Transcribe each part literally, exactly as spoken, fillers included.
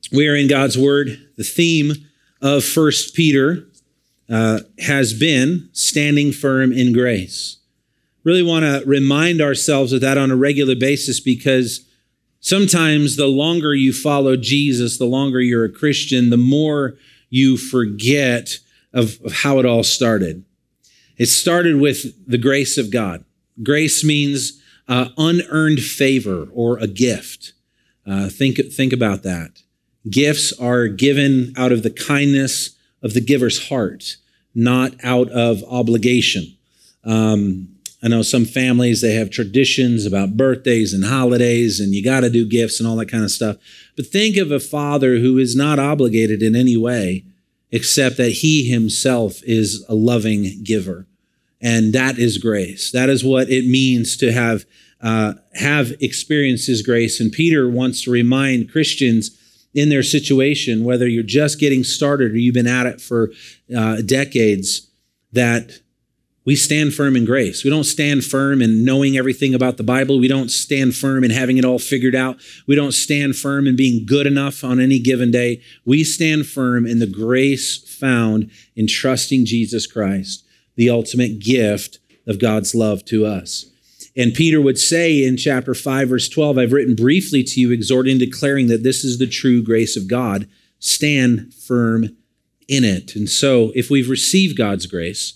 We are in God's Word. The theme of First Peter uh, has been standing firm in grace. Really want to remind ourselves of that on a regular basis, because sometimes the longer you follow Jesus, the longer you're a Christian, the more you forget of, of how it all started. It started with the grace of God. Grace means uh, unearned favor or a gift. Uh, think, think about that. Gifts are given out of the kindness of the giver's heart, not out of obligation. Um, I know some families, they have traditions about birthdays and holidays, and you got to do gifts and all that kind of stuff. But think of a father who is not obligated in any way, except that he himself is a loving giver. And that is grace. That is what it means to have, uh, have experienced his grace. And Peter wants to remind Christians in their situation, whether you're just getting started or you've been at it for uh, decades, that we stand firm in grace. We don't stand firm in knowing everything about the Bible. We don't stand firm in having it all figured out. We don't stand firm in being good enough on any given day. We stand firm in the grace found in trusting Jesus Christ, the ultimate gift of God's love to us. And Peter would say in chapter five, verse twelve, I've written briefly to you, exhorting, declaring that this is the true grace of God. Stand firm in it. And so if we've received God's grace,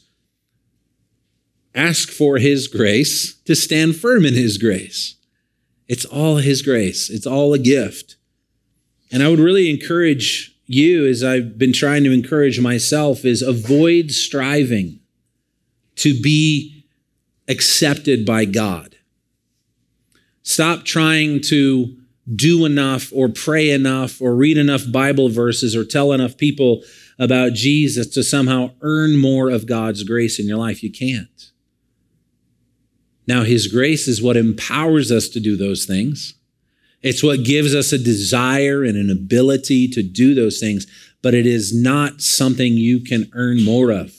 ask for his grace to stand firm in his grace. It's all his grace. It's all a gift. And I would really encourage you, as I've been trying to encourage myself, is avoid striving to be accepted by God. Stop trying to do enough or pray enough or read enough Bible verses or tell enough people about Jesus to somehow earn more of God's grace in your life. You can't. Now, his grace is what empowers us to do those things. It's what gives us a desire and an ability to do those things, but it is not something you can earn more of.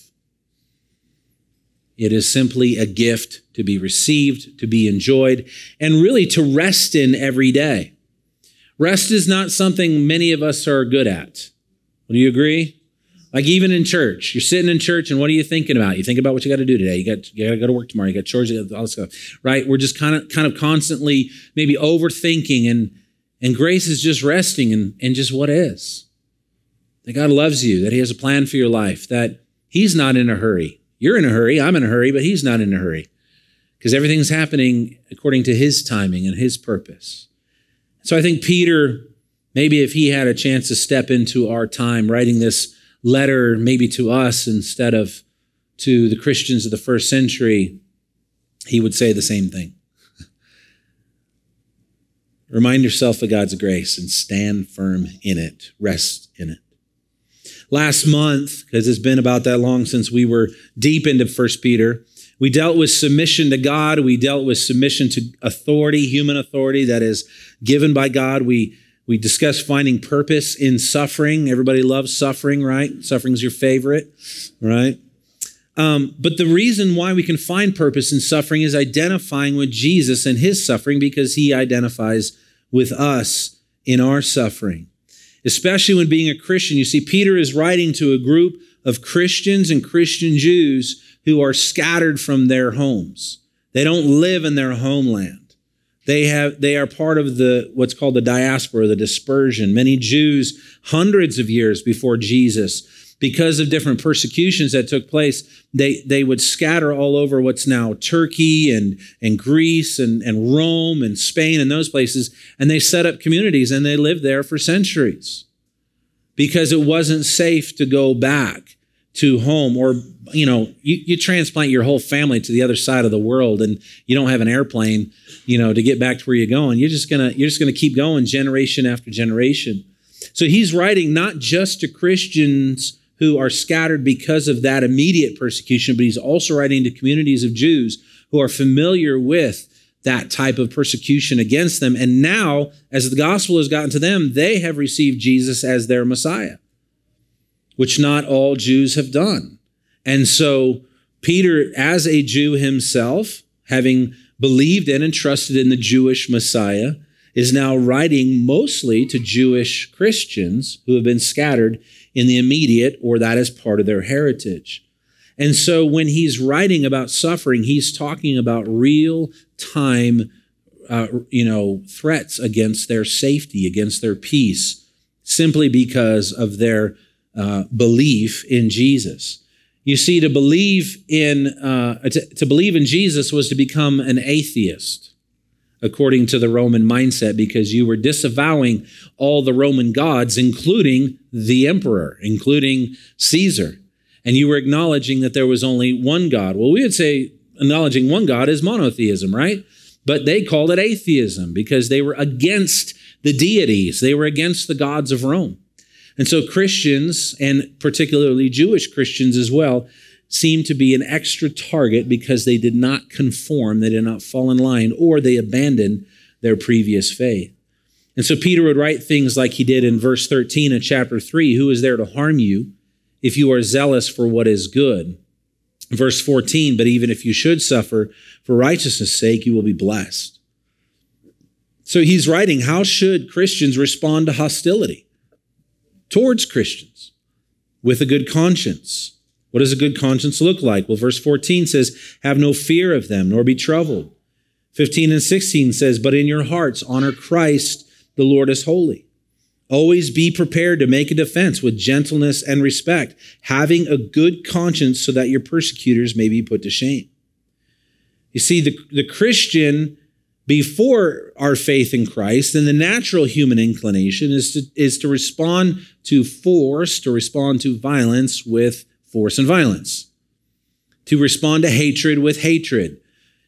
It is simply a gift to be received, to be enjoyed, and really to rest in every day. Rest is not something many of us are good at. Do you agree? Like even in church, you're sitting in church and what are you thinking about? You think about what you got to do today. You got, you got to go to work tomorrow. You got chores, you got all this stuff, right? We're just kind of, kind of constantly maybe overthinking, and, and grace is just resting in, in just what is. That God loves you, that he has a plan for your life, that he's not in a hurry. You're in a hurry, I'm in a hurry, but he's not in a hurry because everything's happening according to his timing and his purpose. So I think Peter, maybe if he had a chance to step into our time writing this letter maybe to us instead of to the Christians of the first century, he would say the same thing. Remind yourself of God's grace and stand firm in it. Rest in it. Last month, because it's been about that long since we were deep into First Peter, we dealt with submission to God. We dealt with submission to authority, human authority that is given by God. We we discussed finding purpose in suffering. Everybody loves suffering, right? Suffering's your favorite, right? Um, but the reason why we can find purpose in suffering is identifying with Jesus and his suffering, because he identifies with us in our suffering. Especially when being a Christian, you see, Peter is writing to a group of Christians and Christian Jews who are scattered from their homes. They don't live in their homeland. They have, they are part of the, what's called the diaspora, the dispersion. Many Jews, hundreds of years before Jesus, because of different persecutions that took place, they, they would scatter all over what's now Turkey and, and Greece and, and Rome and Spain and those places. And they set up communities and they lived there for centuries because it wasn't safe to go back to home. Or, you know, you, you transplant your whole family to the other side of the world and you don't have an airplane, you know, to get back to where you're going. You're just gonna, you're just gonna keep going generation after generation. So he's writing not just to Christians who are scattered because of that immediate persecution, but he's also writing to communities of Jews who are familiar with that type of persecution against them. And now, as the gospel has gotten to them, they have received Jesus as their Messiah, which not all Jews have done. And so Peter, as a Jew himself, having believed in and trusted in the Jewish Messiah, is now writing mostly to Jewish Christians who have been scattered in the immediate, or that is part of their heritage. And so when he's writing about suffering, he's talking about real time, uh, you know, threats against their safety, against their peace, simply because of their uh, belief in Jesus. You see, to believe in uh, to, to believe in Jesus was to become an atheist, according to the Roman mindset, because you were disavowing all the Roman gods, including the emperor, including Caesar. And you were acknowledging that there was only one God. Well, we would say acknowledging one God is monotheism, right? But they called it atheism because they were against the deities. They were against the gods of Rome. And so Christians, and particularly Jewish Christians as well, seemed to be an extra target because they did not conform, they did not fall in line, or they abandoned their previous faith. And so Peter would write things like he did in verse thirteen of chapter three, who is there to harm you if you are zealous for what is good? Verse fourteen, but even if you should suffer for righteousness' sake, you will be blessed. So he's writing, how should Christians respond to hostility towards Christians with a good conscience? What does a good conscience look like? Well, verse fourteen says, have no fear of them, nor be troubled. fifteen and sixteen says, but in your hearts honor Christ, the Lord is holy. Always be prepared to make a defense with gentleness and respect, having a good conscience so that your persecutors may be put to shame. You see, the, the Christian, before our faith in Christ, and the natural human inclination is to, is to respond to force, to respond to violence with force and violence, to respond to hatred with hatred.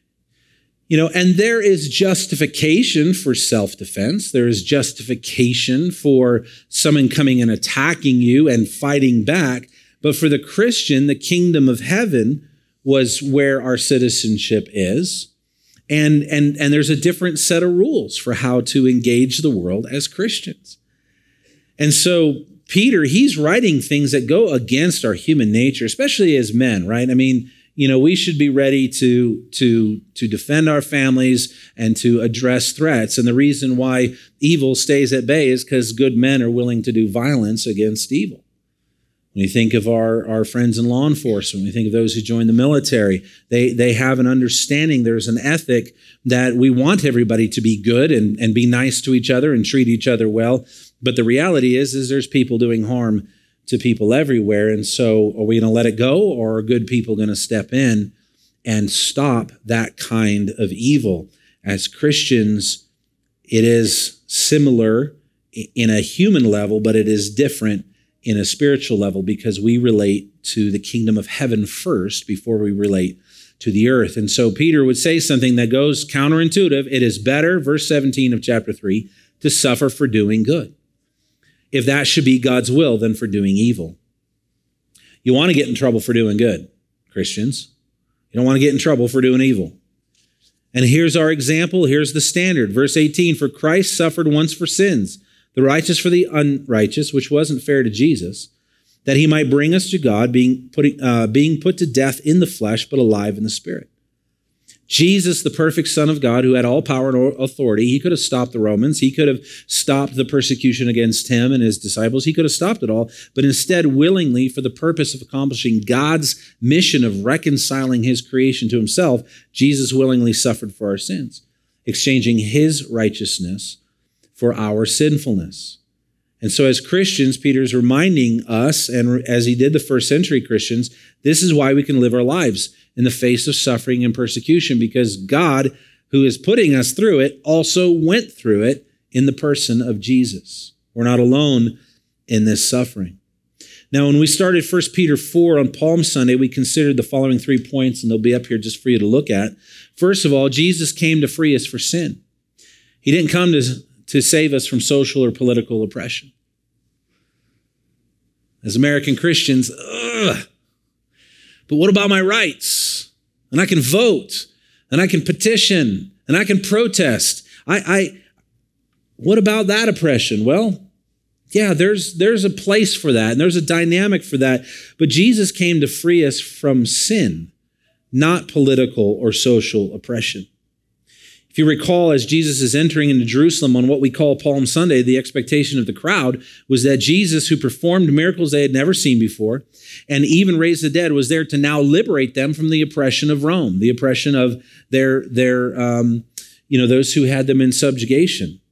You know, and there is justification for self-defense. There is justification for someone coming and attacking you and fighting back. But for the Christian, the kingdom of heaven was where our citizenship is. And, and, and there's a different set of rules for how to engage the world as Christians. And so Peter, he's writing things that go against our human nature, especially as men, right? I mean, you know, we should be ready to, to, to defend our families and to address threats. And the reason why evil stays at bay is because good men are willing to do violence against evil. When you think of our, our friends in law enforcement, when you think of those who join the military, they, they have an understanding, there's an ethic that we want everybody to be good and, and be nice to each other and treat each other well. But the reality is, is there's people doing harm to people everywhere. And so are we going to let it go, or are good people going to step in and stop that kind of evil? As Christians, it is similar in a human level, but it is different in a spiritual level because we relate to the kingdom of heaven first before we relate to the earth. And so Peter would say something that goes counterintuitive. It is better, verse seventeen of chapter three, to suffer for doing good, if that should be God's will, than for doing evil. You want to get in trouble for doing good, Christians. You don't want to get in trouble for doing evil. And here's our example. Here's the standard. Verse eighteen, for Christ suffered once for sins, the righteous for the unrighteous, which wasn't fair to Jesus, that he might bring us to God, being, putting, uh, being put to death in the flesh, but alive in the spirit. Jesus, the perfect Son of God, who had all power and authority, he could have stopped the Romans. He could have stopped the persecution against him and his disciples. He could have stopped it all. But instead, willingly, for the purpose of accomplishing God's mission of reconciling his creation to himself, Jesus willingly suffered for our sins, exchanging his righteousness for our sinfulness. And so as Christians, Peter's reminding us, and as he did the first century Christians, this is why we can live our lives in the face of suffering and persecution, because God, who is putting us through it, also went through it in the person of Jesus. We're not alone in this suffering. Now, when we started First Peter four on Palm Sunday, we considered the following three points, and they'll be up here just for you to look at. First of all, Jesus came to free us for sin. He didn't come to, to save us from social or political oppression. As American Christians, ugh, but what about my rights? And I can vote, and I can petition, and I can protest. I, I, what about that oppression? Well, yeah, there's, there's a place for that, and there's a dynamic for that. But Jesus came to free us from sin, not political or social oppression. If you recall, as Jesus is entering into Jerusalem on what we call Palm Sunday, the expectation of the crowd was that Jesus, who performed miracles they had never seen before, and even raised the dead, was there to now liberate them from the oppression of Rome, the oppression of their, their um, you know, those who had them in subjugation.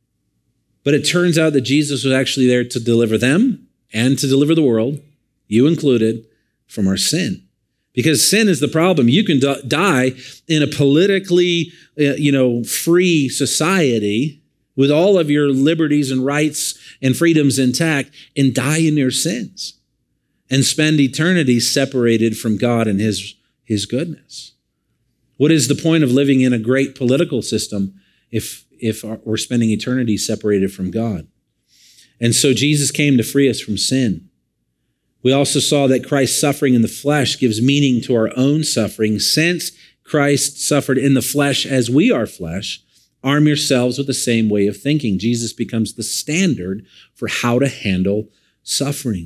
But it turns out that Jesus was actually there to deliver them and to deliver the world, you included, from our sin. Because sin is the problem. You can d- die in a politically, uh, you know, free society with all of your liberties and rights and freedoms intact and die in your sins and spend eternity separated from God and his, his goodness. What is the point of living in a great political system if, if we're spending eternity separated from God? And so Jesus came to free us from sin. We also saw that Christ's suffering in the flesh gives meaning to our own suffering. Since Christ suffered in the flesh as we are flesh, arm yourselves with the same way of thinking. Jesus becomes the standard for how to handle suffering.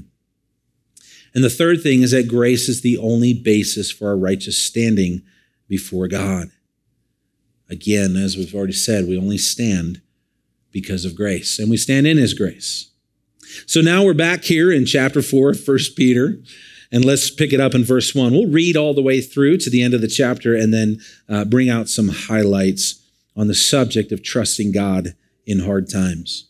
And the third thing is that grace is the only basis for our righteous standing before God. Again, as we've already said, we only stand because of grace, and we stand in his grace. So now we're back here in chapter four of First Peter, and let's pick it up in verse one. We'll read all the way through to the end of the chapter and then uh, bring out some highlights on the subject of trusting God in hard times.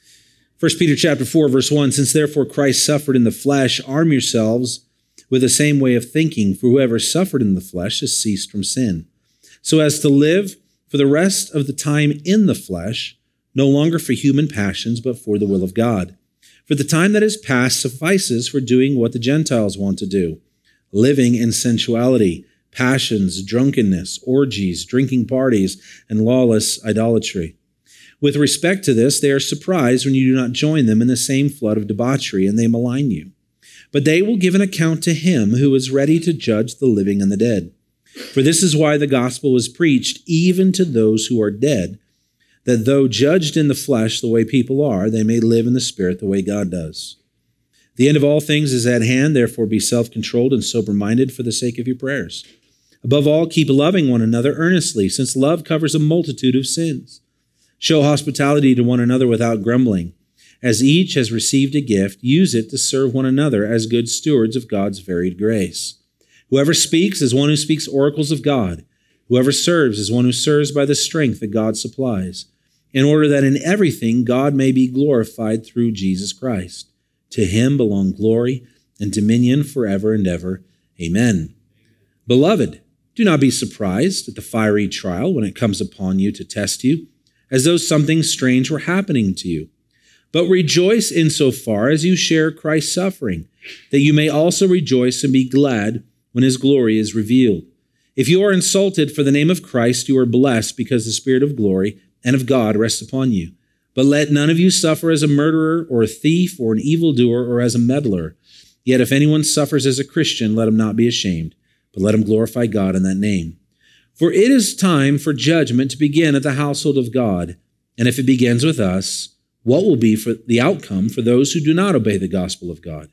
First Peter chapter four, verse one, since therefore Christ suffered in the flesh, arm yourselves with the same way of thinking, for whoever suffered in the flesh has ceased from sin, so as to live for the rest of the time in the flesh, no longer for human passions, but for the will of God. For the time that is past suffices for doing what the Gentiles want to do, living in sensuality, passions, drunkenness, orgies, drinking parties, and lawless idolatry. With respect to this, they are surprised when you do not join them in the same flood of debauchery, and they malign you. But they will give an account to him who is ready to judge the living and the dead. For this is why the gospel was preached even to those who are dead, that though judged in the flesh the way people are, they may live in the spirit the way God does. The end of all things is at hand, therefore be self-controlled and sober-minded for the sake of your prayers. Above all, keep loving one another earnestly, since love covers a multitude of sins. Show hospitality to one another without grumbling. As each has received a gift, use it to serve one another as good stewards of God's varied grace. Whoever speaks is one who speaks oracles of God. Whoever serves is one who serves by the strength that God supplies, in order that in everything God may be glorified through Jesus Christ. To him belong glory and dominion forever and ever. Amen. Beloved, do not be surprised at the fiery trial when it comes upon you to test you, as though something strange were happening to you. But rejoice insofar as you share Christ's suffering, that you may also rejoice and be glad when his glory is revealed. If you are insulted for the name of Christ, you are blessed, because the Spirit of glory and of God rests upon you. But let none of you suffer as a murderer or a thief or an evildoer or as a meddler. Yet if anyone suffers as a Christian, let him not be ashamed, but let him glorify God in that name. For it is time for judgment to begin at the household of God. And if it begins with us, what will be for the outcome for those who do not obey the gospel of God?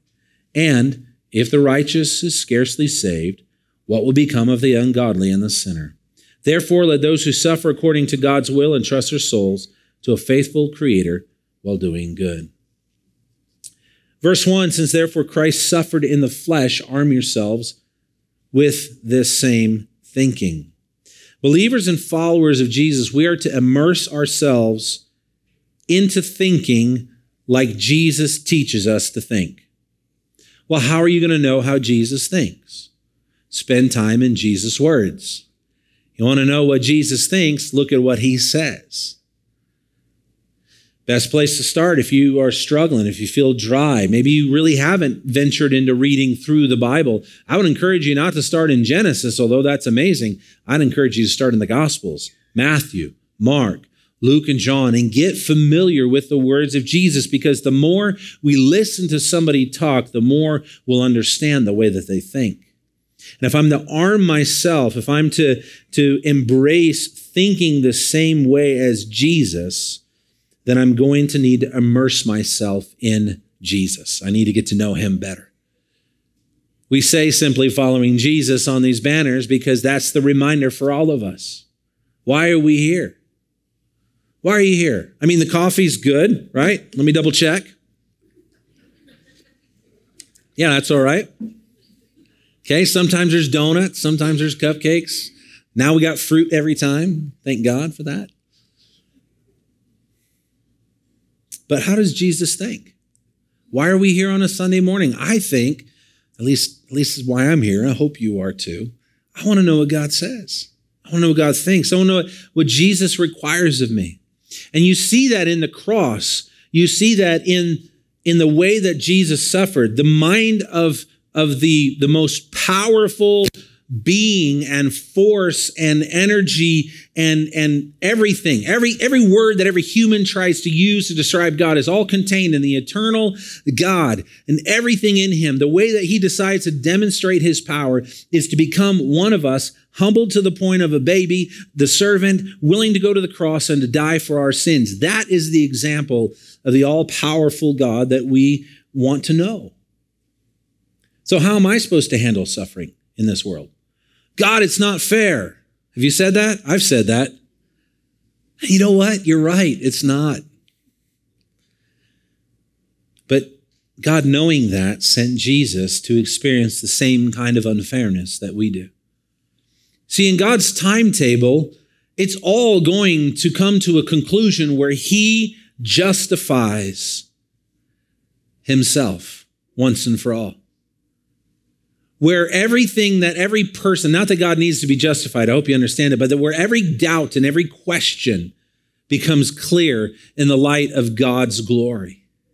And if the righteous is scarcely saved, what will become of the ungodly and the sinner? Therefore, let those who suffer according to God's will entrust their souls to a faithful Creator while doing good. Verse one, since therefore Christ suffered in the flesh, arm yourselves with this same thinking. Believers and followers of Jesus, we are to immerse ourselves into thinking like Jesus teaches us to think. Well, how are you going to know how Jesus thinks? Spend time in Jesus' words. You want to know what Jesus thinks? Look at what he says. Best place to start if you are struggling, if you feel dry, maybe you really haven't ventured into reading through the Bible. I would encourage you not to start in Genesis, although that's amazing. I'd encourage you to start in the Gospels, Matthew, Mark, Luke, and John, and get familiar with the words of Jesus, because the more we listen to somebody talk, the more we'll understand the way that they think. And if I'm to arm myself, if I'm to, to embrace thinking the same way as Jesus, then I'm going to need to immerse myself in Jesus. I need to get to know him better. We say simply following Jesus on these banners because that's the reminder for all of us. Why are we here? Why are you here? I mean, the coffee's good, right? Let me double check. Yeah, that's all right. Okay, sometimes there's donuts, sometimes there's cupcakes. Now we got fruit every time. Thank God for that. But how does Jesus think? Why are we here on a Sunday morning? I think, at least, at least is why I'm here. I hope you are too. I want to know what God says. I want to know what God thinks. I want to know what Jesus requires of me. And you see that in the cross. You see that in, in the way that Jesus suffered. The mind of, of the, the most powerful being and force and energy and, and everything. Every, every word that every human tries to use to describe God is all contained in the eternal God, and everything in him. The way that he decides to demonstrate his power is to become one of us, humbled to the point of a baby, the servant, willing to go to the cross and to die for our sins. That is the example of the all-powerful God that we want to know. So how am I supposed to handle suffering in this world? God, it's not fair. Have you said that? I've said that. You know what? You're right. It's not. But God, knowing that, sent Jesus to experience the same kind of unfairness that we do. See, in God's timetable, it's all going to come to a conclusion where he justifies himself once and for all. Where everything that every person, not that God needs to be justified, I hope you understand it, but that where every doubt and every question becomes clear in the light of God's glory.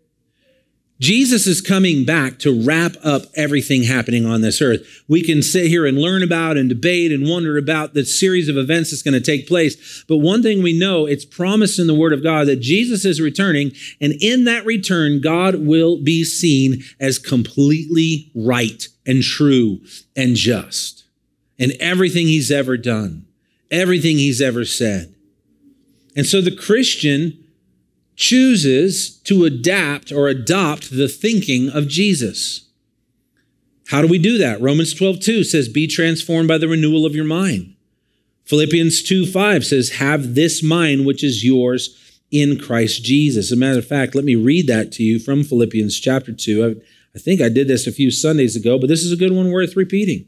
Jesus is coming back to wrap up everything happening on this earth. We can sit here and learn about and debate and wonder about the series of events that's going to take place. But one thing we know, it's promised in the Word of God that Jesus is returning, and in that return, God will be seen as completely right and true and just in everything he's ever done, everything he's ever said. And so the Christian chooses to adapt or adopt the thinking of Jesus. How do we do that? Romans twelve two says, be transformed by the renewal of your mind. Philippians two five says, have this mind which is yours in Christ Jesus. As a matter of fact, let me read that to you from Philippians chapter two. I, I think I did this a few Sundays ago, but this is a good one worth repeating.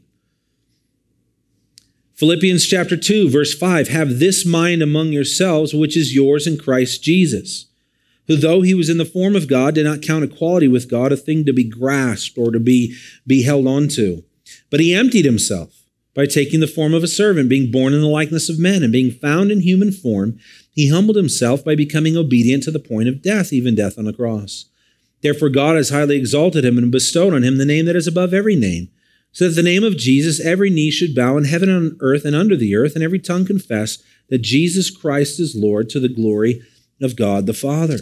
Philippians chapter two, verse five, have this mind among yourselves, which is yours in Christ Jesus, who though he was in the form of God, did not count equality with God a thing to be grasped or to be, be held onto. But he emptied himself by taking the form of a servant, being born in the likeness of men, and being found in human form, he humbled himself by becoming obedient to the point of death, even death on a cross. Therefore God has highly exalted him and bestowed on him the name that is above every name, so that the name of Jesus every knee should bow in heaven and on earth and under the earth, and every tongue confess that Jesus Christ is Lord, to the glory of God the Father.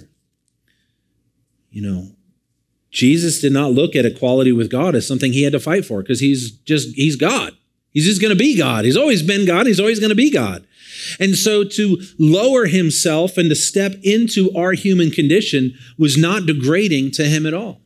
You know, Jesus did not look at equality with God as something he had to fight for, because he's just, he's God. He's just going to be God. He's always been God. He's always going to be God. And so to lower himself and to step into our human condition was not degrading to him at all.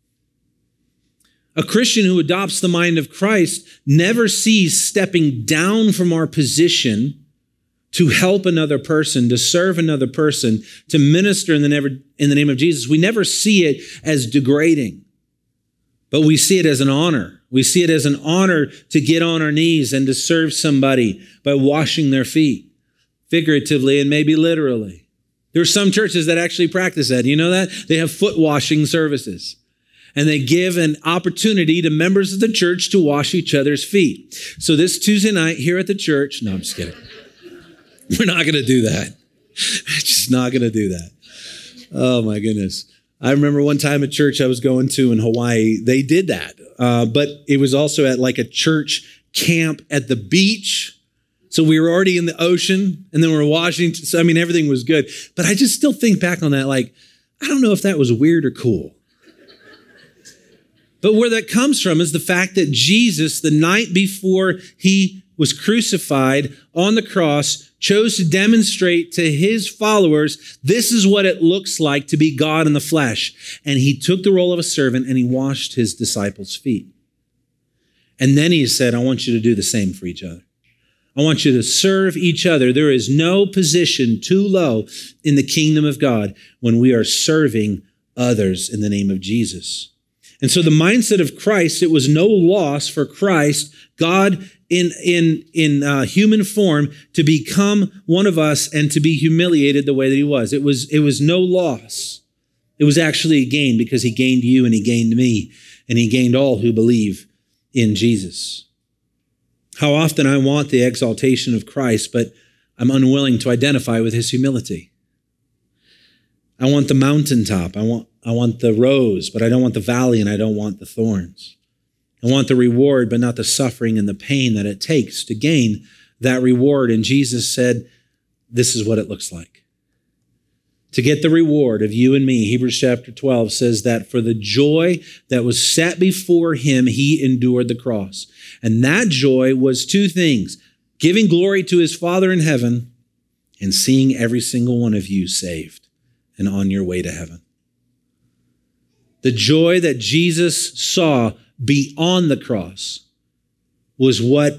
A Christian who adopts the mind of Christ never sees stepping down from our position to help another person, to serve another person, to minister in the, never, in the name of Jesus. We never see it as degrading, but we see it as an honor. We see it as an honor to get on our knees and to serve somebody by washing their feet, figuratively and maybe literally. There are some churches that actually practice that. You know that? They have foot washing services. And they give an opportunity to members of the church to wash each other's feet. So this Tuesday night here at the church, no, I'm just kidding. We're not going to do that. Just not going to do that. Oh my goodness. I remember one time at church I was going to in Hawaii, they did that. Uh, but it was also at like a church camp at the beach. So we were already in the ocean and then we were washing. So, I mean, everything was good. But I just still think back on that, like, I don't know if that was weird or cool. But where that comes from is the fact that Jesus, the night before he was crucified on the cross, chose to demonstrate to his followers, this is what it looks like to be God in the flesh. And he took the role of a servant and he washed his disciples' feet. And then he said, I want you to do the same for each other. I want you to serve each other. There is no position too low in the kingdom of God when we are serving others in the name of Jesus. And so the mindset of Christ, it was no loss for Christ, God in, in, in uh, human form, to become one of us and to be humiliated the way that he was. It was, it was no loss. It was actually a gain because he gained you and he gained me and he gained all who believe in Jesus. How often I want the exaltation of Christ, but I'm unwilling to identify with his humility. I want the mountaintop. I want, I want the rose, but I don't want the valley and I don't want the thorns. I want the reward, but not the suffering and the pain that it takes to gain that reward. And Jesus said, this is what it looks like. To get the reward of you and me, Hebrews chapter twelve says that for the joy that was set before him, he endured the cross. And that joy was two things: giving glory to his Father in heaven and seeing every single one of you saved and on your way to heaven. The joy that Jesus saw beyond the cross was what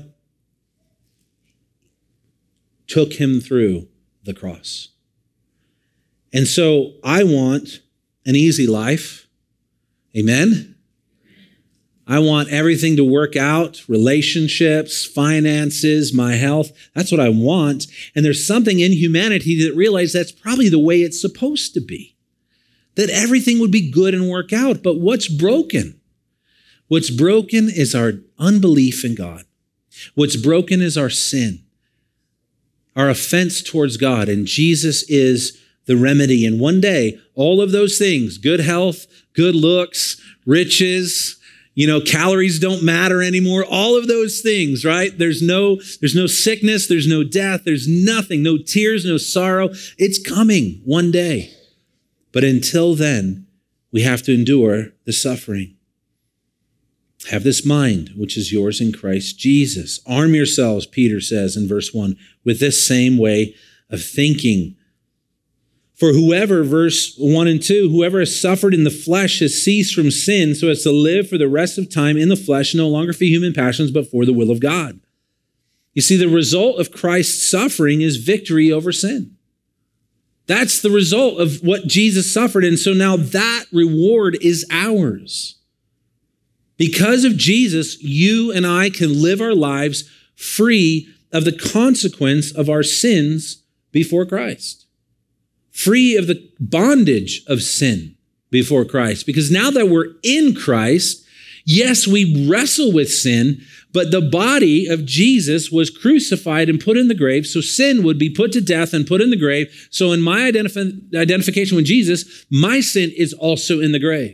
took him through the cross. And so I want an easy life. Amen? I want everything to work out, relationships, finances, my health. That's what I want. And there's something in humanity that realizes that's probably the way it's supposed to be. That everything would be good and work out. But what's broken? What's broken is our unbelief in God. What's broken is our sin, our offense towards God. And Jesus is the remedy. And one day, all of those things, good health, good looks, riches, you know, calories don't matter anymore. All of those things, right? There's no, there's no sickness. There's no death. There's nothing, no tears, no sorrow. It's coming one day. But until then, we have to endure the suffering. Have this mind, which is yours in Christ Jesus. Arm yourselves, Peter says in verse one, with this same way of thinking. For whoever, verse one and two, whoever has suffered in the flesh has ceased from sin so as to live for the rest of time in the flesh, no longer for human passions, but for the will of God. You see, the result of Christ's suffering is victory over sin. That's the result of what Jesus suffered. And so now that reward is ours. Because of Jesus, you and I can live our lives free of the consequence of our sins before Christ. Free of the bondage of sin before Christ. Because now that we're in Christ, yes, we wrestle with sin, but the body of Jesus was crucified and put in the grave, so sin would be put to death and put in the grave. So in my identif- identification with Jesus, my sin is also in the grave.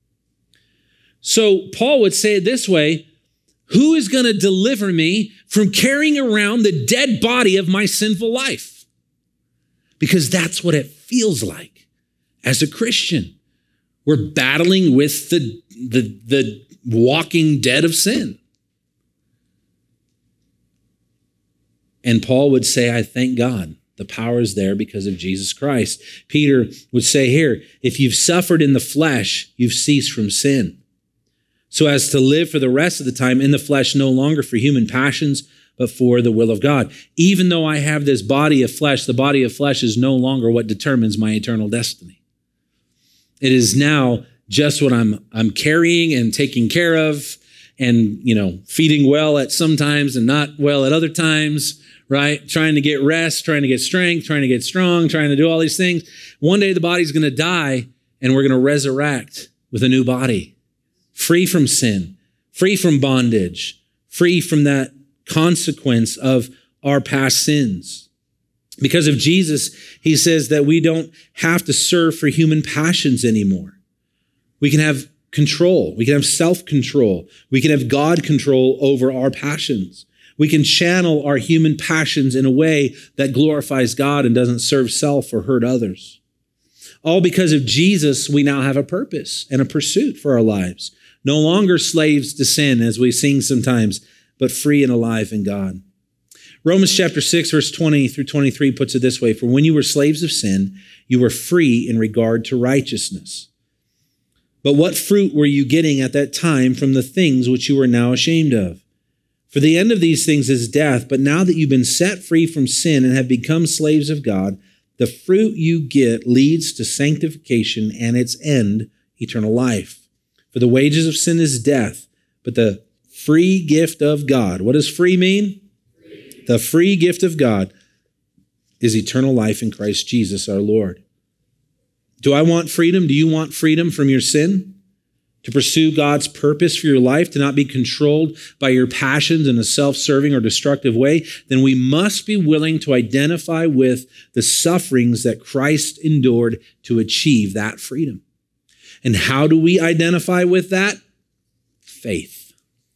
So Paul would say it this way: who is going to deliver me from carrying around the dead body of my sinful life? Because that's what it feels like as a Christian. We're battling with the, the, the walking dead of sin. And Paul would say, I thank God. The power is there because of Jesus Christ. Peter would say here, if you've suffered in the flesh, you've ceased from sin, so as to live for the rest of the time in the flesh, no longer for human passions, but for the will of God. Even though I have this body of flesh, the body of flesh is no longer what determines my eternal destiny. It is now just what I'm, I'm carrying and taking care of and, you know, feeding well at some times and not well at other times, right? Trying to get rest, trying to get strength, trying to get strong, trying to do all these things. One day the body's going to die and we're going to resurrect with a new body. Free from sin, free from bondage, free from that consequence of our past sins. Because of Jesus, he says that we don't have to serve for human passions anymore. We can have control. We can have self-control. We can have God control over our passions. We can channel our human passions in a way that glorifies God and doesn't serve self or hurt others. All because of Jesus, we now have a purpose and a pursuit for our lives. No longer slaves to sin, as we sing sometimes, but free and alive in God. Romans chapter six, verse twenty through twenty-three puts it this way: for when you were slaves of sin, you were free in regard to righteousness. But what fruit were you getting at that time from the things which you are now ashamed of? For the end of these things is death, but now that you've been set free from sin and have become slaves of God, the fruit you get leads to sanctification and its end, eternal life. For the wages of sin is death, but the free gift of God, what does free mean? Free. The free gift of God is eternal life in Christ Jesus our Lord. Do I want freedom? Do you want freedom from your sin? To pursue God's purpose for your life, to not be controlled by your passions in a self-serving or destructive way? Then we must be willing to identify with the sufferings that Christ endured to achieve that freedom. And how do we identify with that? Faith.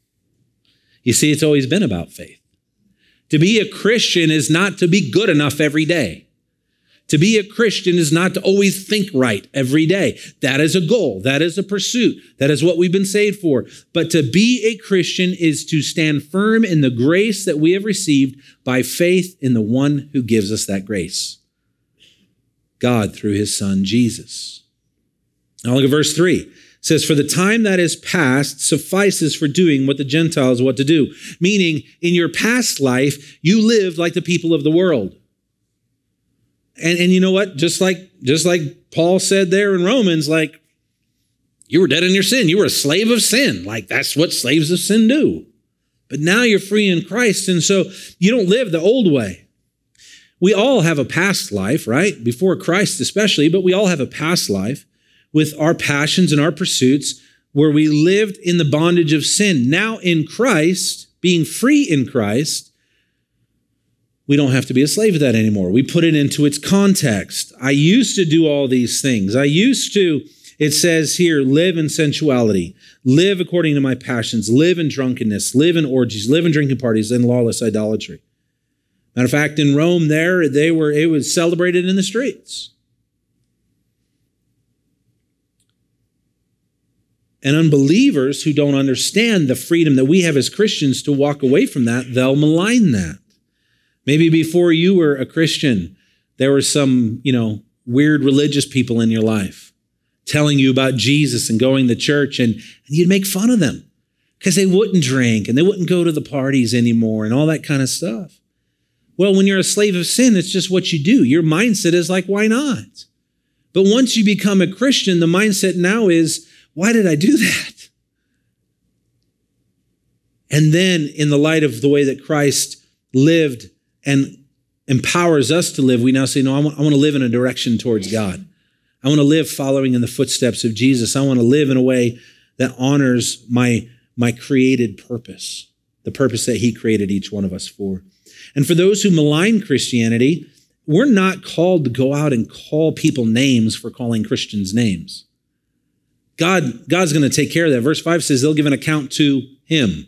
You see, it's always been about faith. To be a Christian is not to be good enough every day. To be a Christian is not to always think right every day. That is a goal. That is a pursuit. That is what we've been saved for. But to be a Christian is to stand firm in the grace that we have received by faith in the one who gives us that grace. God through his son, Jesus. Now look at verse three. It says, for the time that is past suffices for doing what the Gentiles what to do. Meaning, in your past life, you lived like the people of the world. And, and you know what? Just like, just like Paul said there in Romans, like, you were dead in your sin. You were a slave of sin. Like, that's what slaves of sin do. But now you're free in Christ, and so you don't live the old way. We all have a past life, right? Before Christ especially, but we all have a past life with our passions and our pursuits where we lived in the bondage of sin. Now in Christ, being free in Christ, we don't have to be a slave to that anymore. We put it into its context. I used to do all these things. I used to, it says here, live in sensuality, live according to my passions, live in drunkenness, live in orgies, live in drinking parties, and lawless idolatry. Matter of fact, in Rome there, they were, it was celebrated in the streets. And unbelievers who don't understand the freedom that we have as Christians to walk away from that, they'll malign that. Maybe before you were a Christian, there were some, you know, weird religious people in your life telling you about Jesus and going to church, and, and you'd make fun of them because they wouldn't drink and they wouldn't go to the parties anymore and all that kind of stuff. Well, when you're a slave of sin, it's just what you do. Your mindset is like, why not? But once you become a Christian, the mindset now is, why did I do that? And then in the light of the way that Christ lived and empowers us to live, we now say, no, I want, I want to live in a direction towards God. I want to live following in the footsteps of Jesus. I want to live in a way that honors my, my created purpose, the purpose that he created each one of us for. And for those who malign Christianity, we're not called to go out and call people names for calling Christians names. God, God's going to take care of that. Verse five says they'll give an account to him.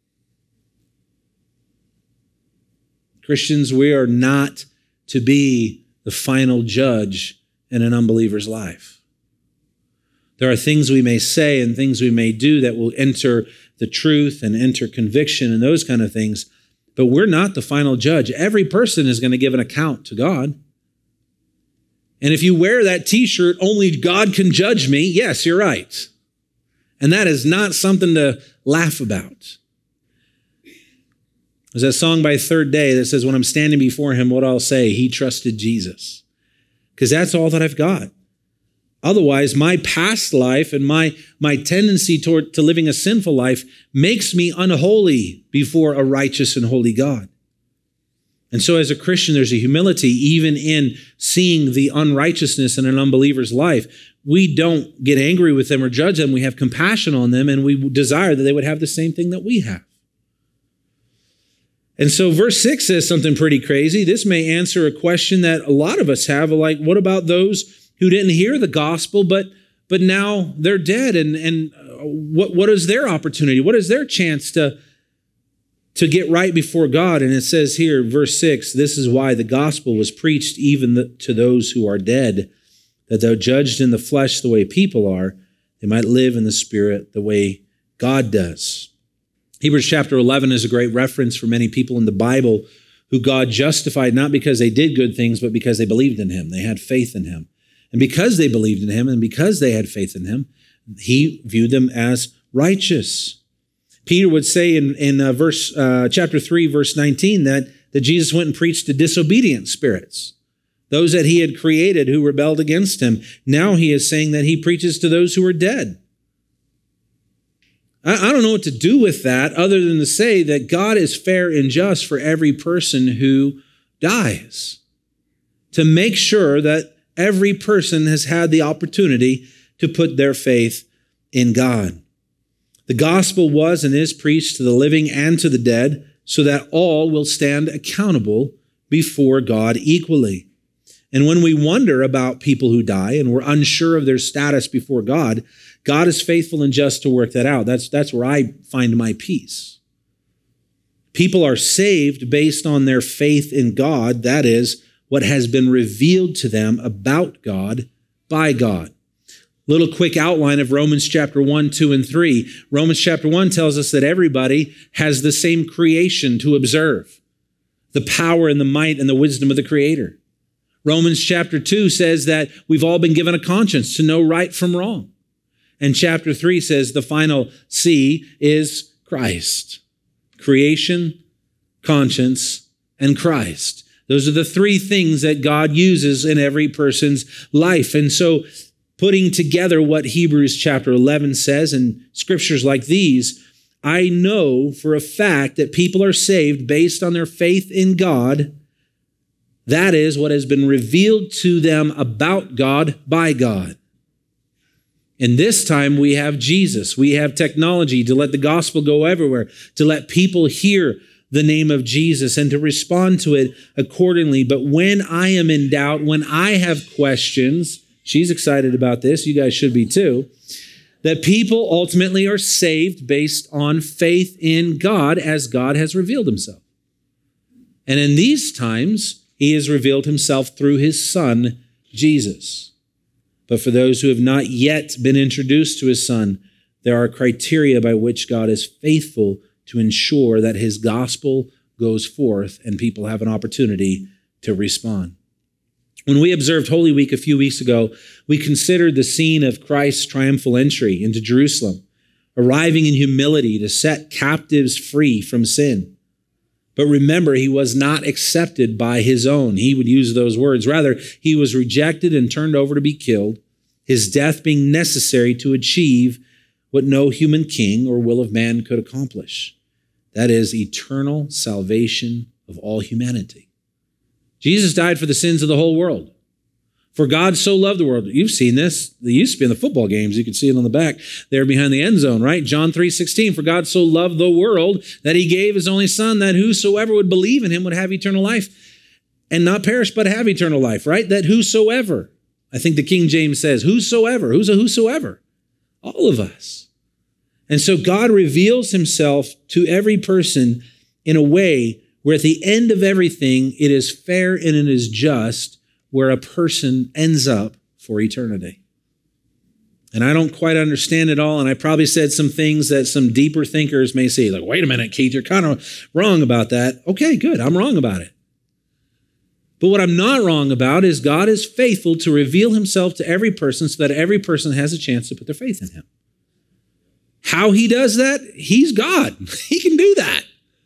Christians, we are not to be the final judge in an unbeliever's life. There are things we may say and things we may do that will enter the truth and enter conviction and those kind of things, but we're not the final judge. Every person is going to give an account to God. And if you wear that t-shirt, only God can judge me, yes, you're right. And that is not something to laugh about. There's that song by Third Day that says, when I'm standing before him, what I'll say, he trusted Jesus. Because that's all that I've got. Otherwise, my past life and my, my tendency toward to living a sinful life makes me unholy before a righteous and holy God. And so as a Christian, there's a humility even in seeing the unrighteousness in an unbeliever's life. We don't get angry with them or judge them. We have compassion on them, and we desire that they would have the same thing that we have. And so verse six says something pretty crazy. This may answer a question that a lot of us have, like, what about those who didn't hear the gospel, but but now they're dead? And, and what, what is their opportunity? What is their chance to, to get right before God? And it says here, verse six, this is why the gospel was preached even the, to those who are dead, that though judged in the flesh the way people are, they might live in the spirit the way God does. Hebrews chapter eleven is a great reference for many people in the Bible who God justified not because they did good things, but because they believed in him. They had faith in him. And because they believed in him and because they had faith in him, he viewed them as righteous. Peter would say in, in uh, verse uh, chapter three, verse nineteen, that, that Jesus went and preached to disobedient spirits, those that he had created who rebelled against him. Now he is saying that he preaches to those who are dead. I, I don't know what to do with that other than to say that God is fair and just for every person who dies, to make sure that every person has had the opportunity to put their faith in God. The gospel was and is preached to the living and to the dead, so that all will stand accountable before God equally. And when we wonder about people who die and we're unsure of their status before God, God is faithful and just to work that out. That's, that's where I find my peace. People are saved based on their faith in God. That is what has been revealed to them about God by God. Little quick outline of Romans chapter one, two, and three. Romans chapter one tells us that everybody has the same creation to observe, the power and the might and the wisdom of the Creator. Romans chapter two says that we've all been given a conscience to know right from wrong. And chapter three says the final C is Christ. Creation, conscience, and Christ. Those are the three things that God uses in every person's life. And so putting together what Hebrews chapter eleven says and scriptures like these, I know for a fact that people are saved based on their faith in God. That is what has been revealed to them about God by God. And this time we have Jesus. We have technology to let the gospel go everywhere, to let people hear the name of Jesus and to respond to it accordingly. But when I am in doubt, when I have questions, she's excited about this, you guys should be too, that people ultimately are saved based on faith in God as God has revealed himself. And in these times, he has revealed himself through his Son, Jesus. But for those who have not yet been introduced to his Son, there are criteria by which God is faithful to ensure that his gospel goes forth and people have an opportunity to respond. When we observed Holy Week a few weeks ago, we considered the scene of Christ's triumphal entry into Jerusalem, arriving in humility to set captives free from sin. But remember, he was not accepted by his own. He would use those words. Rather, he was rejected and turned over to be killed, his death being necessary to achieve what no human king or will of man could accomplish. That is eternal salvation of all humanity. Jesus died for the sins of the whole world. For God so loved the world. You've seen this. They used to be in the football games. You can see it on the back there behind the end zone, right? John three sixteen, for God so loved the world that he gave his only Son, that whosoever would believe in him would have eternal life and not perish but have eternal life, right? That whosoever, I think the King James says, whosoever, who's a whosoever? All of us. And so God reveals himself to every person in a way where at the end of everything, it is fair and it is just, where a person ends up for eternity. And I don't quite understand it all, and I probably said some things that some deeper thinkers may say, like, wait a minute, Keith, you're kind of wrong about that. Okay, good, I'm wrong about it. But what I'm not wrong about is God is faithful to reveal himself to every person so that every person has a chance to put their faith in him. How he does that? He's God. He can do that.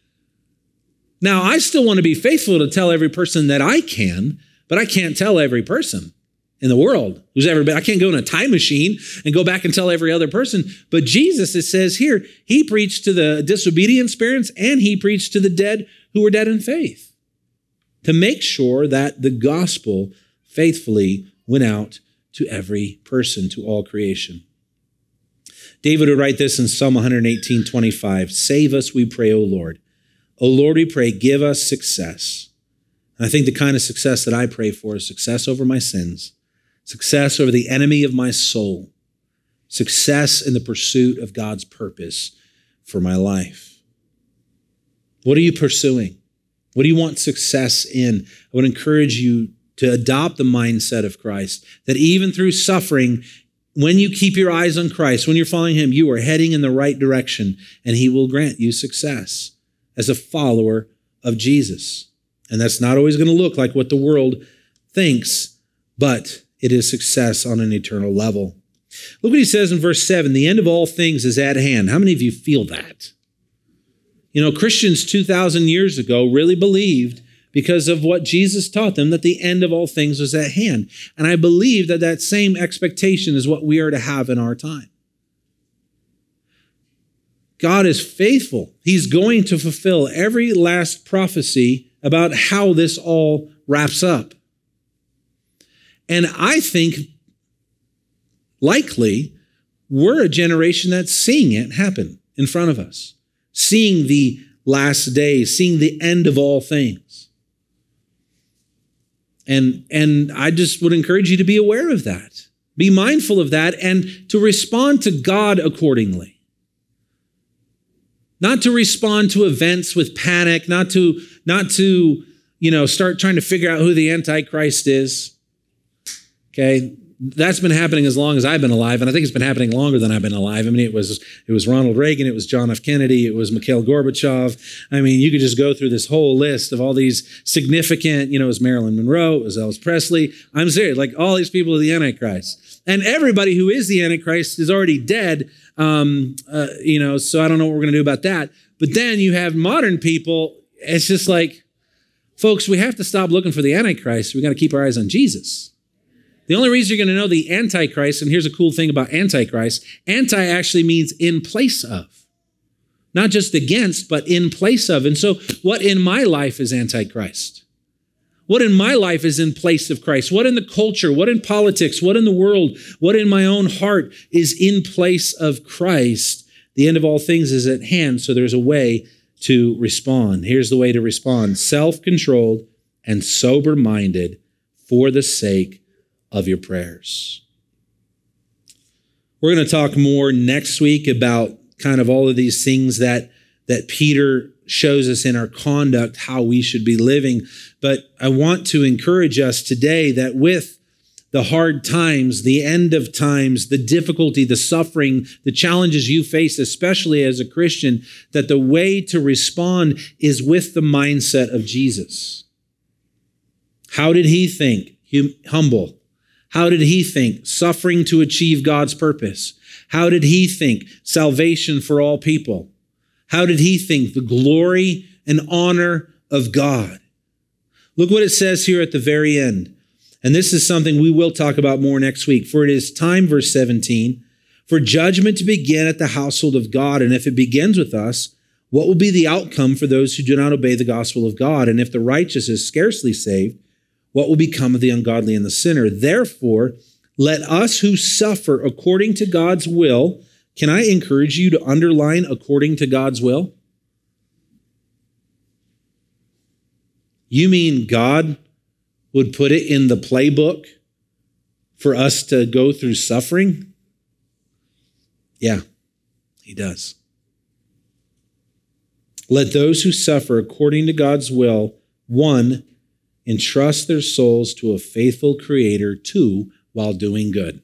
Now, I still want to be faithful to tell every person that I can, but I can't tell every person in the world who's ever been. I can't go in a time machine and go back and tell every other person. But Jesus, it says here, he preached to the disobedient spirits and he preached to the dead who were dead in faith to make sure that the gospel faithfully went out to every person, to all creation. David would write this in Psalm one eighteen, twenty-five, save us, we pray, O Lord. O Lord, we pray, give us success. And I think the kind of success that I pray for is success over my sins, success over the enemy of my soul, success in the pursuit of God's purpose for my life. What are you pursuing? What do you want success in? I would encourage you to adopt the mindset of Christ, that even through suffering, when you keep your eyes on Christ, when you're following him, you are heading in the right direction, and he will grant you success as a follower of Jesus. And that's not always going to look like what the world thinks, but it is success on an eternal level. Look what he says in verse seven, the end of all things is at hand. How many of you feel that? You know, Christians two thousand years ago really believed, because of what Jesus taught them, that the end of all things was at hand. And I believe that that same expectation is what we are to have in our time. God is faithful. He's going to fulfill every last prophecy about how this all wraps up. And I think, likely, we're a generation that's seeing it happen in front of us, seeing the last days, seeing the end of all things. And, and I just would encourage you to be aware of that. Be mindful of that and to respond to God accordingly. Not to respond to events with panic, not to, not to, you know, start trying to figure out who the Antichrist is. Okay? That's been happening as long as I've been alive, and I think it's been happening longer than I've been alive. I mean, it was it was Ronald Reagan, it was John F. Kennedy, it was Mikhail Gorbachev. I mean, you could just go through this whole list of all these significant, you know, it was Marilyn Monroe, it was Elvis Presley. I'm serious, like all these people are the Antichrist. And everybody who is the Antichrist is already dead, um, uh, you know, so I don't know what we're going to do about that. But then you have modern people, it's just like, folks, we have to stop looking for the Antichrist. We got to keep our eyes on Jesus. The only reason you're going to know the Antichrist, and here's a cool thing about Antichrist, anti actually means in place of. Not just against, but in place of. And so what in my life is Antichrist? What in my life is in place of Christ? What in the culture? What in politics? What in the world? What in my own heart is in place of Christ? The end of all things is at hand, so there's a way to respond. Here's the way to respond. Self-controlled and sober-minded for the sake of your prayers. We're going to talk more next week about kind of all of these things that, that Peter shows us in our conduct, how we should be living. But I want to encourage us today that with the hard times, the end of times, the difficulty, the suffering, the challenges you face, especially as a Christian, that the way to respond is with the mindset of Jesus. How did he think? Hum- humble. How did he think? Suffering to achieve God's purpose. How did he think? Salvation for all people. How did he think? The glory and honor of God. Look what it says here at the very end. And this is something we will talk about more next week. For it is time, verse seventeen, for judgment to begin at the household of God. And if it begins with us, what will be the outcome for those who do not obey the gospel of God? And if the righteous is scarcely saved, what will become of the ungodly and the sinner? Therefore, let us who suffer according to God's will. Can I encourage you to underline according to God's will? You mean God would put it in the playbook for us to go through suffering? Yeah, he does. Let those who suffer according to God's will, one, entrust their souls to a faithful Creator, two, while doing good.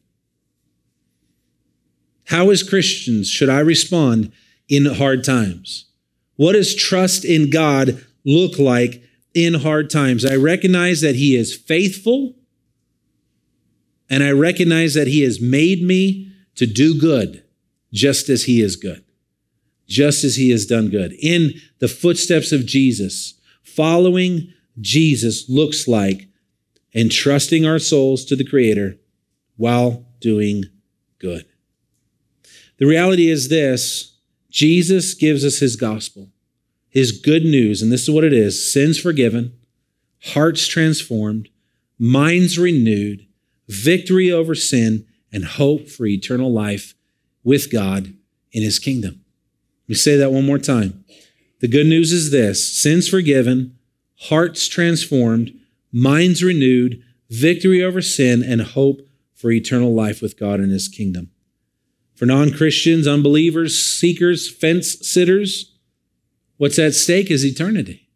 How as Christians should I respond in hard times? What does trust in God look like in hard times? I recognize that he is faithful, and I recognize that he has made me to do good just as he is good, just as he has done good. In the footsteps of Jesus, following Jesus looks like entrusting our souls to the Creator while doing good. The reality is this: Jesus gives us his gospel, his good news, and this is what it is: sins forgiven, hearts transformed, minds renewed, victory over sin, and hope for eternal life with God in his kingdom. Let me say that one more time. The good news is this: sins forgiven, hearts transformed, minds renewed, victory over sin, and hope for eternal life with God in his kingdom. For non-Christians, unbelievers, seekers, fence sitters, what's at stake is eternity.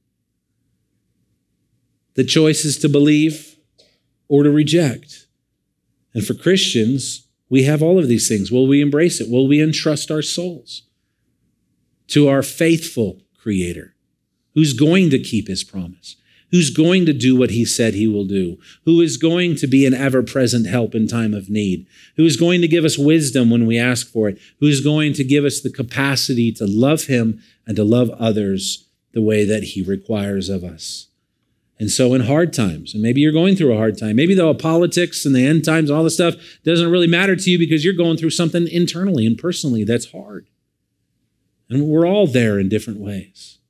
The choice is to believe or to reject. And for Christians, we have all of these things. Will we embrace it? Will we entrust our souls to our faithful Creator, who's going to keep his promise, who's going to do what he said he will do, who is going to be an ever-present help in time of need, who is going to give us wisdom when we ask for it, who is going to give us the capacity to love him and to love others the way that he requires of us. And so in hard times, and maybe you're going through a hard time, maybe the politics and the end times, all this stuff doesn't really matter to you because you're going through something internally and personally that's hard. And we're all there in different ways.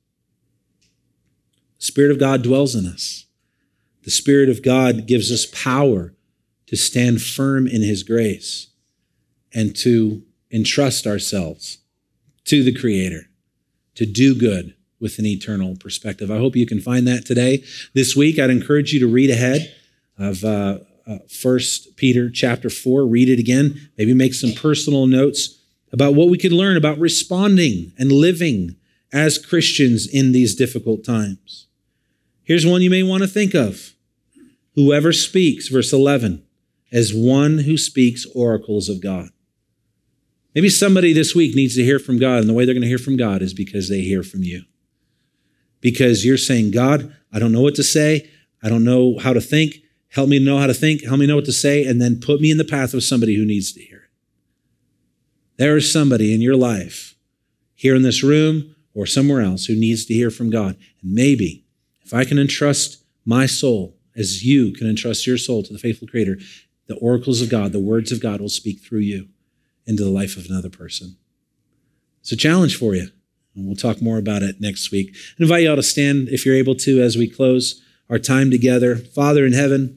The Spirit of God dwells in us. The Spirit of God gives us power to stand firm in his grace and to entrust ourselves to the Creator, to do good with an eternal perspective. I hope you can find that today. This week, I'd encourage you to read ahead of uh, uh, First Peter chapter four. Read it again. Maybe make some personal notes about what we can learn about responding and living as Christians in these difficult times. Here's one you may want to think of. Whoever speaks, verse eleven, as one who speaks oracles of God. Maybe somebody this week needs to hear from God, and the way they're going to hear from God is because they hear from you. Because you're saying, God, I don't know what to say. I don't know how to think. Help me to know how to think. Help me know what to say. And then put me in the path of somebody who needs to hear it. There is somebody in your life, here in this room or somewhere else, who needs to hear from God. And maybe if I can entrust my soul as you can entrust your soul to the faithful Creator, the oracles of God, the words of God will speak through you into the life of another person. It's a challenge for you. And we'll talk more about it next week. I invite you all to stand, if you're able to, as we close our time together. Father in heaven,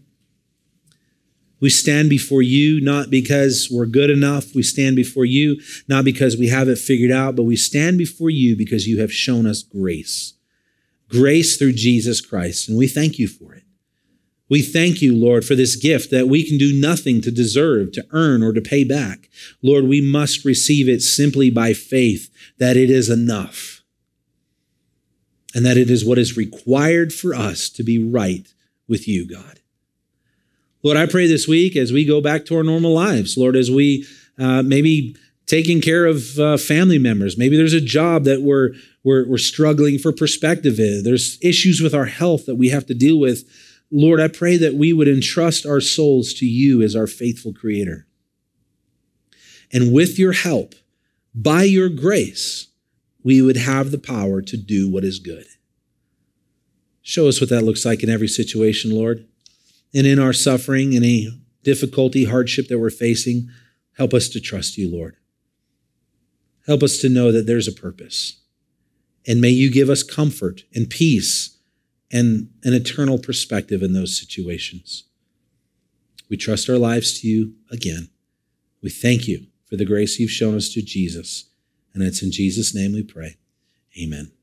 we stand before you not because we're good enough. We stand before you not because we have it figured out, but we stand before you because you have shown us grace. Grace through Jesus Christ, and we thank you for it. We thank you, Lord, for this gift that we can do nothing to deserve, to earn, or to pay back. Lord, we must receive it simply by faith that it is enough and that it is what is required for us to be right with you, God. Lord, I pray this week as we go back to our normal lives, Lord, as we uh, maybe taking care of uh, family members, maybe there's a job that we're, we're, we're struggling for perspective in. There's issues with our health that we have to deal with. Lord, I pray that we would entrust our souls to you as our faithful Creator. And with your help, by your grace, we would have the power to do what is good. Show us what that looks like in every situation, Lord. And in our suffering, any difficulty, hardship that we're facing, help us to trust you, Lord. Help us to know that there's a purpose. And may you give us comfort and peace and an eternal perspective in those situations. We trust our lives to you again. We thank you for the grace you've shown us through Jesus. And it's in Jesus' name we pray. Amen.